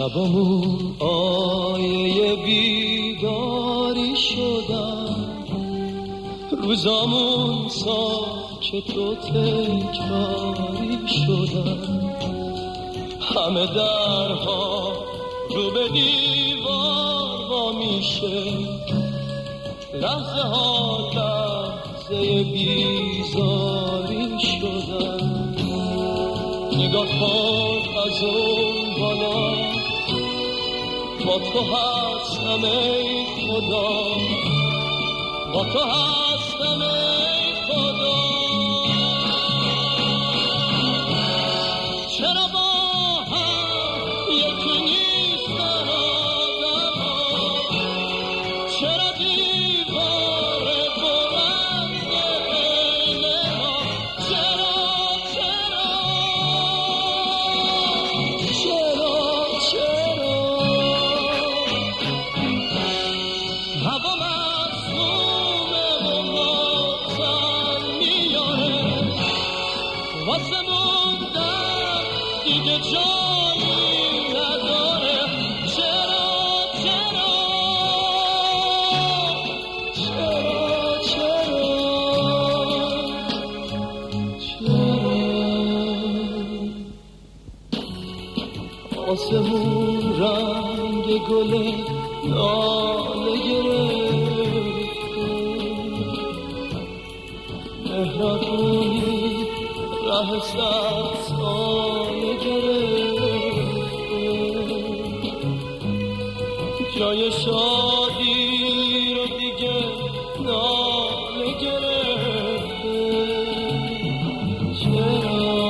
شبمون آیه بیداری شدن، روزامون ساکت و تکراری شدن، همه درها رو به دیوار وا میشه، لحظه ها لحظه بیزاری شدن. نگاه کن از اون بالا، با تو هستم ای خدا، با تو هستم ای خدا. چرا با هم یکی نیستن آدما، چرا دیوار بلند بین ما، چرا هوا مصمومه و ماتم میاره، واسه موندن دیگه جایی نداره. چرا آسمون رنگ گل ناله گرفته، مهربونی ره سبزانه گرفته، جای شادی رو دیگه ناله گرفته. چرا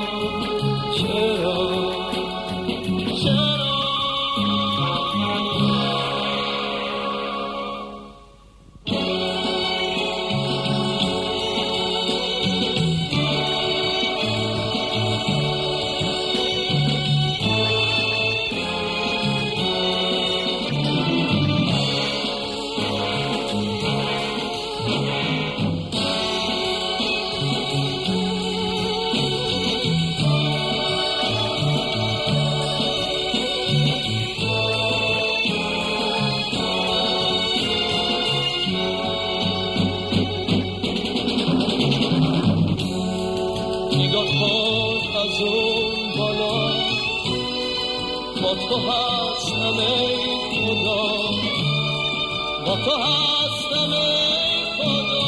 از اون بالا، با تو هستم ای خدا، با تو هستم ای خدا.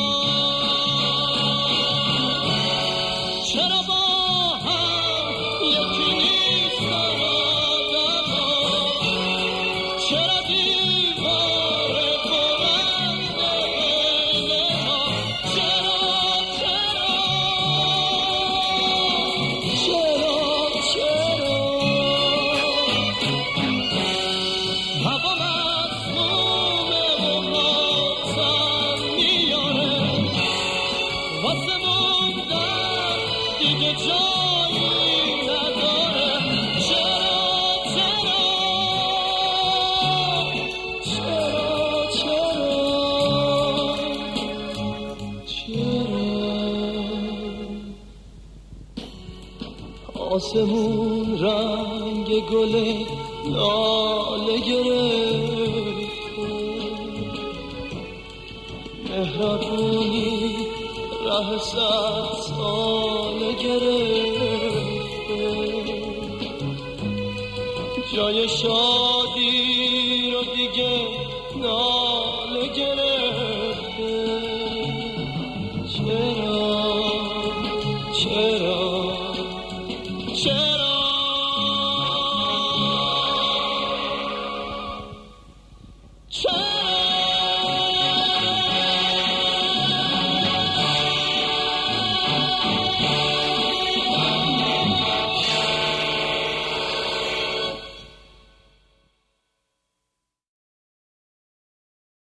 چرا با هم یکی نیستن آدما، چرا دیوار بلند بین ما، هوا مصمومه و ماتم میاره، واسه موندن دیگه جایی نداره. آسمون رنگ گل لاله گرفته، مهربونی ره سبزانه گرفته، جای شادی رو دیگه